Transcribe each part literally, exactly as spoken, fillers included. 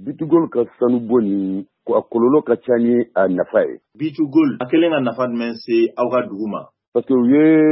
Bitugol ka sanu boni ko akololo ka ca ni a nafa ye. Bitugol a kelen ka nafa jumɛn se aw ka dugu ma? Parce que u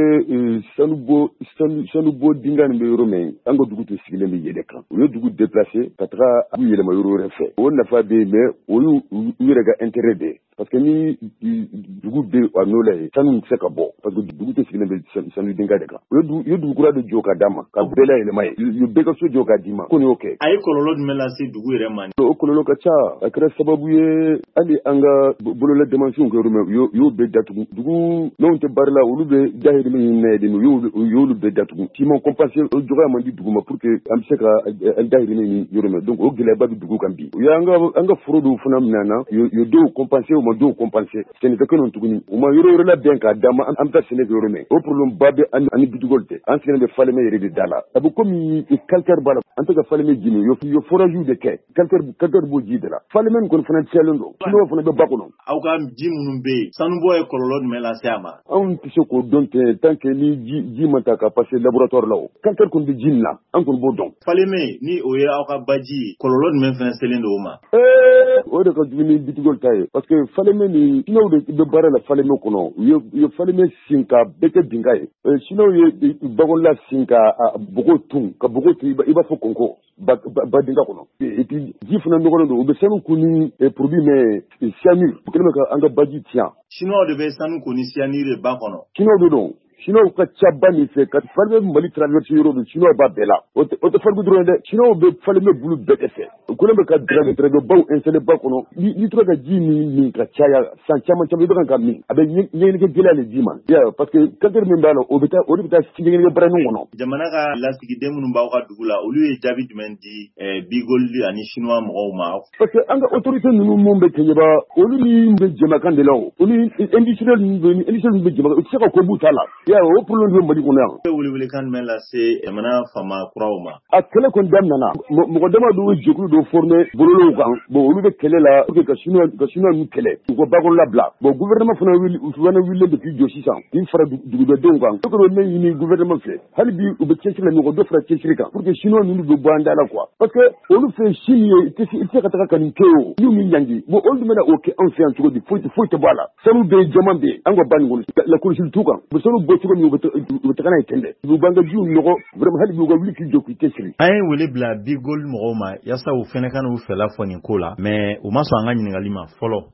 ye sanubo sanubo dinga nin bɛ yɔrɔ min an ka dugu tun sigilen bɛ yɛlɛ kan. U ye dugu déplacer ka taga u yɛlɛma yɔrɔ wɛrɛ fɛ. O nafa bɛ yen mais o y'u yɛrɛ ka intérêt de ye. Parce que ni dugu bɛ a n'o la ye sanu tɛ se ka bɔ parce que dugu tɛ sigilen bɛ sanu dinga de kan. U ye dugu kura de jɔ ka d'a ma ka bɛɛ layɛlɛma ye. U ye bɛɛ ka so jɔ k'a d'i ma ko nin y'o kɛ. A ye kɔlɔlɔ jumɛn lase dugu yɛrɛ ma? O kɔlɔlɔ ka ca a kɛra sababu ye hali an ka bolola dɛmɛnsiw kɛ yɔrɔ min u y'o bɛɛ datugu. Dugu n'anw tɛ baara la olu bɛ dahirimɛ ɲini na ye u y'olu bɛɛ datugu. Ciment compenser o jɔgɔya man di dugu ma pour que an bɛ se ka an dahirimɛ ɲini yɔrɔ min donc o gɛlɛyaba bɛ dugu kan bi. U y'an ka an ka foro dɔw fana minɛ na u ye dɔw compenser u ma dɔw compenser sɛnɛkɛ kelen tuguni u ma yɔrɔ yɔrɔ labɛn k'a d'a ma an bɛ taa sɛnɛ kɛ yɔrɔ min o problème ba bɛ ani bitugol tɛ an sigilen bɛ Falemɛ yɛrɛ de da la a bɛ komi calcaire b'a la an tɛ ka Falemɛ ji min u ye forage de kɛ calcaire calcaire b'o ji de la Falemɛ nin kɔni fana cɛlen don sinon fana bɛ ba kɔnɔ. Aw ka ji minnu bɛ yen sanubɔ ye kɔlɔlɔ jumɛn lase a ma? Anw tɛ se k'o dɔn ten tant que ni ji ji ma ta ka passer laboratoire la o calcaire kɔni bɛ ji nin na an kɔni b'o dɔn. Falemɛ ni o ye aw ka baji ye kɔlɔlɔ jumɛn fana selen don o ma? Ɛɛ o de ka jugu ni bitugol ta ye parce que Falemɛ ni siniwaw de bɛ baara la Falemɛ kɔnɔ u ye u ye Falemɛ sin ka bɛɛ kɛ dinga ye siniwaw ye baganla sin ka bogo tun ka bogo tun i b'a fɔ kɔnko ba dinga kɔnɔ et puis ji fana nɔgɔlen don u bɛ sanu kun ni produit mais cyanure u kɛlen bɛ ka an ka baji tiɲɛ. Siniwaw de bɛ sanu kun ni cyanure ba kɔnɔ. Siniwaw de don. Siniwaw ka ca ba nin fɛ ka Falemɛ Mali traverser yɔrɔ min siniwaw b'a bɛɛ la o tɛ Falibu dɔrɔn dɛ siniwaw bɛ Falemɛ bulu bɛɛ de fɛ u kɛlen bɛ ka drague drague baw installer ba kɔnɔ n'i tora ka ji min min ka caya san caman caman i bɛ kan ka min a bɛ ɲɛgɛnɛkɛ gɛlɛya le d'i ma parce que calcaire min b'a la o bɛ taa o de bɛ taa ɲɛgɛnɛkɛ barani kɔnɔ. Jamana ka lasigiden minnu b'aw ka dugu la olu ye jaabi jumɛn di Bigol ani Siniwa mɔgɔw ma? Parce que an ka autorité ninnu mun bɛ Keɲeba olu ni bɛ jɛmakan de la o olu industriel ninnu bɛ industriel ninnu bɛ jɛmakan u tɛ se ka ko b'u ta la. o problème bɛ Mali kɔnɔ yan. E welewelekan jumɛn lase jamana faama kuraw ma? A kɛlɛ kɔni daminɛna mɔgɔ dama dɔw ye jɛkulu dɔw former bololaw kan bon olu bɛ kɛlɛ la pour que ka Siniwa ka Siniwa ninnu kɛlɛ u ka bakɔrɔ labila bon gouvernement fana wuli fana wulilen depuis jɔ sisan k'i fara dugudenw kan o kɔrɔ ne ɲini gouvernement fɛ hali bi u bɛ cɛsiri la ɲɔgɔn dɔ fara cɛsiri kan pour que Siniwa ninnu bɛ bɔ an da la quoi parce que olu fɛ Sini ye i tɛ se ka taga ka nin kɛ o n'u min ɲangi bon olu bɛna o kɛ anw fɛ yan cogo di foyi foyi tɛ bɔ a la sanu bɛ yen jama bɛ yen an ka ba nin kɔnɔ lakɔlɔsili t'u kan u bɛ sanu bɔ cogo min u bɛ taga n'a ye ten dɛ u b'an ka jiw nɔgɔ vraiment hali bi u ka wuli k'i jɔ k'i cɛsiri. An ye wele bila Bigol mɔgɔw ma yaasa u fɛnɛ ka n'u fɛla fɔ nin ko la mais u ma sɔn an ka ɲininkali ma fɔlɔ.